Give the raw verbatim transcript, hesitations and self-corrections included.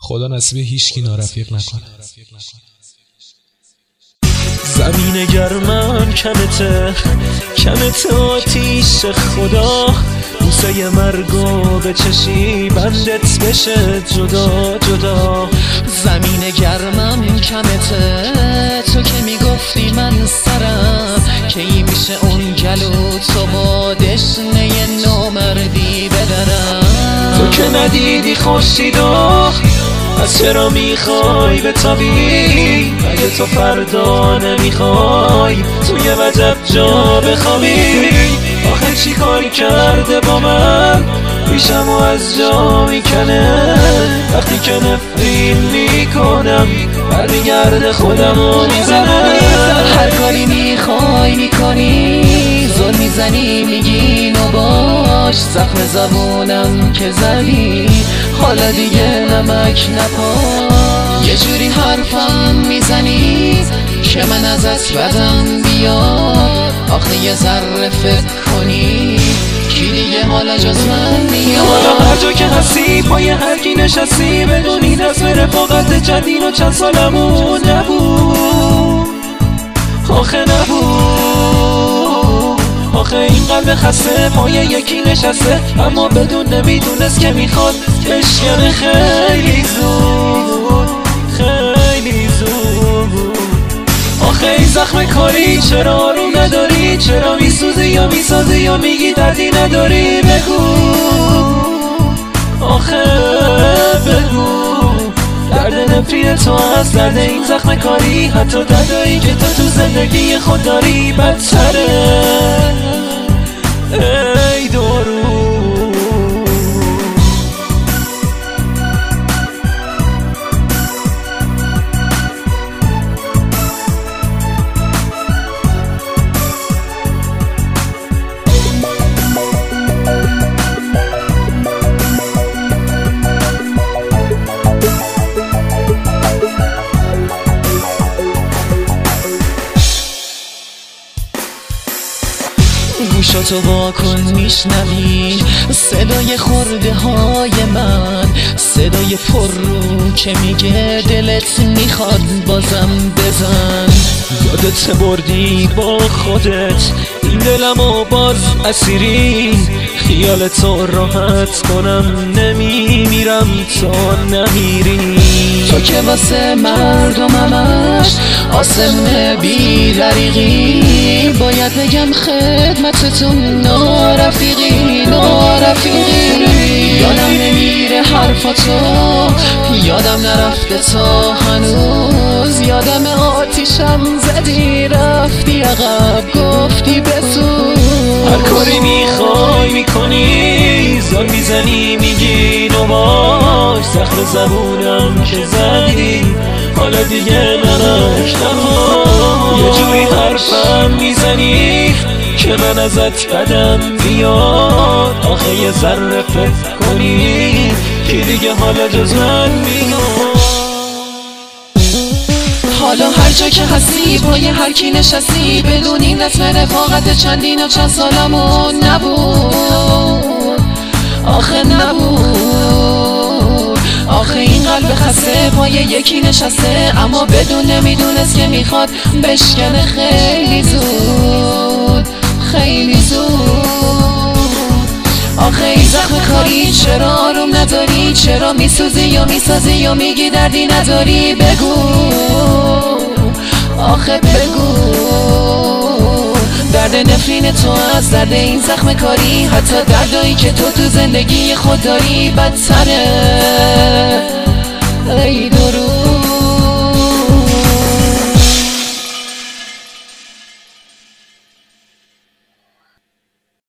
خدا نصیب هیچکی نارفیق نکنه. زمین گرمم کمته کمته آتیش خدا، بوسه مرگو به چشی بندت بشه جدا جدا. زمین گرمم کمته تو که میگفتی من سرم، که این میشه اون گلو تو با دشنه نامردی بدرم. تو که ندیدی خورشیدو از چرا میخوای بتابی؟ اگه تو فردا نمیخوای توی وجب جا بخوابی. آخه چی کار کرده با من پیشمو از جا میکنه؟ وقتی که نفرین میکنم برمیگرده خودمو میزنه. هر کاری میخوای میکنی، زل میزنی میگی نو باش. زخم زبونم که زدی حالا دیگه نمک نپاش. یه جوری حرفم میزنی که من ازت بدم بیاد. آخه یه ذره فکر کنی کی دیگه حالا جز من میاد؟ حالا هر جا که هستی پای هر کی نشستی، بدونی دست به رفاقت چندین و چند سالمون نبود. آخه نبود. آخه این قلب خسته پای یکی نشسته، اما بدون نمیدونست که میخواد بشکنه خیلی زود خیلی زود. آخه این زخم کاری چرا آروم نداری؟ چرا میسوزی یا میسازی یا میگی دردی نداری؟ بگو آخه بگو. درد نفرین تو از درد این زخم کاری، حتی دردایی که تو تو زندگی خود داری بدتره. ای دورو گوشاتو واکن میشنوی صدای خورده های من، صدای پر رو که میگه دلت میخواد بازم بزن. یادت بردی با خودت این دلمو باز اسیری، خیال تو راحت کنم نمیمیرم تا نمیری. تو که واسه مردممش آسمه بی دریغی، باید بگم خدمتتون نارفیقی نارفیقی. یادم نمیره حرفاتو، یادم نرفته تا هنوز. یادم آتیشم زدی رفتی عقب گفتی بسوز. هر کاری میخوای میکنی، زل میزنی میگی نو باش. زخم زبونم که زدی حالا دیگه نمک نپاش. یه جوری حرفم میزنی که من ازت بدم بیاد. آخه یه ذره فکر کنی کی دیگه حالا جز من میاد؟ حالا هر جا که هستی پای هر کی نشستی، بدون این رسم رفاقت چندین و چند سالمون نبود. آخه نبود. آخه این قلب خسته پای یکی نشسته، اما بدون نمیدونست که میخواد بشکنه خیلی زود خیلی زود. آخه این زخم کاری چرا آروم نداری؟ چرا میسوزی یا میسازی یا میگی دردی نداری؟ بگو آخه بگو. درد نفرین تو از درد این زخم کاری، حتی دردایی که تو تو زندگی خود داری بدتره. ای درو